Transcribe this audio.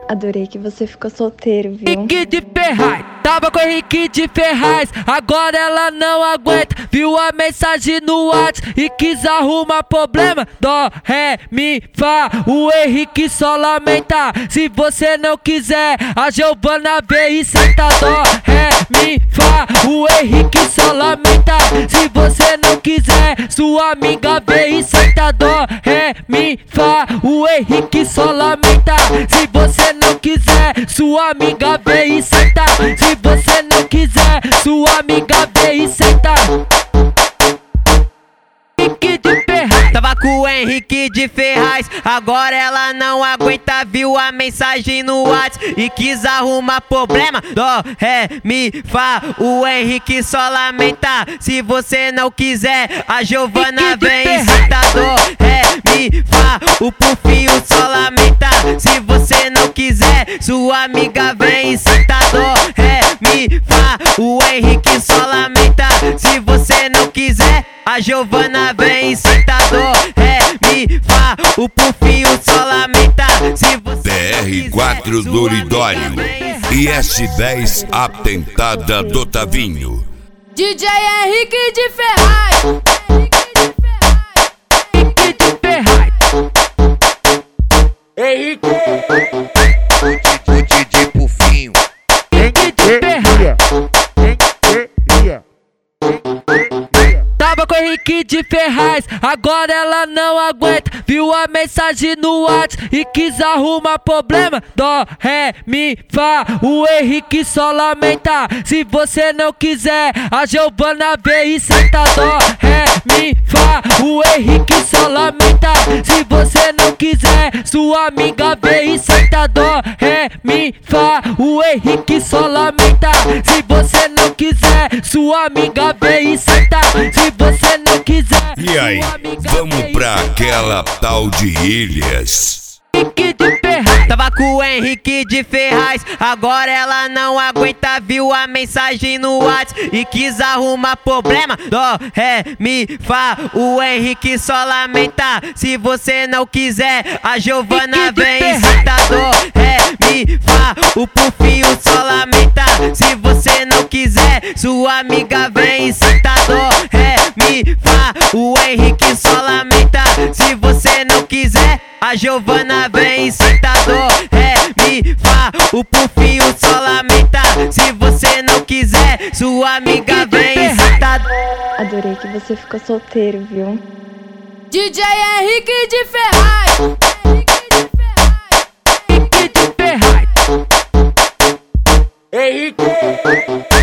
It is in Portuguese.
Adorei que você ficou solteiro, viu? Henrique de Ferraz, tava com Henrique de Ferraz, agora ela não aguenta. Viu a mensagem no WhatsApp e quis arrumar problema. Dó, ré, mi, fá, o Henrique só lamenta. Se você não quiser, a Giovana vem e senta. Dó, ré, mi, fá, o Henrique só lamenta. Se você não quiser, sua amiga vem e senta. Dó, ré, mi, fá, o Henrique só lamenta. Se você não quiser, sua amiga vem e senta. Se você não quiser, sua amiga vem e senta. Henrique de Ferraz, tava com o Henrique de Ferraz, agora ela não aguenta. Viu a mensagem no WhatsApp e quis arrumar problema. Dó, ré, mi, fá, o Henrique só lamenta. Se você não quiser, a Giovana vem e senta. Dó, ré, mi, fá, o Pufinho só lamenta. Se você não quiser, sua amiga vem e senta. Dó, ré, mi, fá, o Henrique só lamenta. Se você não quiser, a Giovana vem e senta. Dó, ré, mi, fá, o Pufinho só lamenta. Se você BR4 Doridório e S10 Atentada do Tavinho. DJ Henrique de Ferraz. Henrique de Ferraz, Henrique O DJ Pufinho. Henrique de Ferraz, tava com Henrique de Ferraz, agora ela não aguenta. Viu a mensagem no WhatsApp e quis arrumar problema. Dó, ré, mi, fá, o Henrique só lamenta. Se você não quiser, a Giovana vem e senta. Dó, ré, mi, fá, o Henrique só lamenta. Se você não quiser, sua amiga vem e senta. Dó, ré, mi, fá, o Henrique só lamenta. Se você não quiser, sua amiga vem e senta. Se você não quiser, E aí, vamos pra aquela tal de Ilhas. Henrique de Ferraz, tava com o Henrique de Ferraz, agora ela não aguenta. Viu a mensagem no WhatsApp e quis arrumar problema. Dó, ré, mi, fá, o Henrique só lamenta. Se você não quiser, a Giovana vem e senta. Dó, ré, mi, fá, o Pufinho só lamenta. Se você não quiser, sua amiga vem e senta. Dó, ré, mi, fá, o Henrique só lamenta. Se você não quiser, a Giovana vem e senta. Dó, ré, mi, fá, o Pufinho só lamenta. Se você não quiser, sua amiga vem e senta. Adorei que você ficou solteiro, viu? DJ Henrique de Ferraz. Henrique de Ferraz, Henrique